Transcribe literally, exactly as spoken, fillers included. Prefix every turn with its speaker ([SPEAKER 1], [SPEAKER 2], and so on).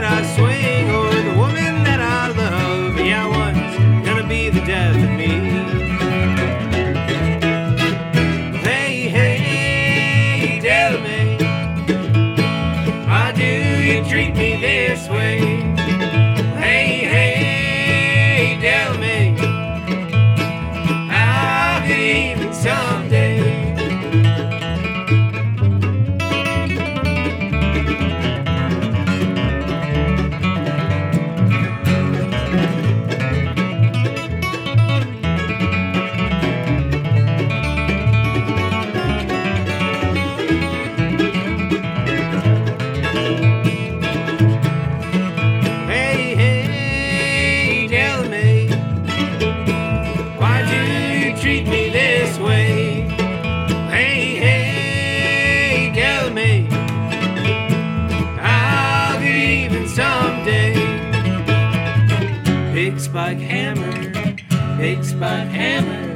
[SPEAKER 1] I swing, or the woman that I love. Yeah, one's gonna be the death of me. Hey, hey, tell me, why do you treat me this way? Hey, hey, tell me, how could even someday? Treat me this way. Hey, hey, tell me, how could even someday? Big spike hammer, big spike hammer.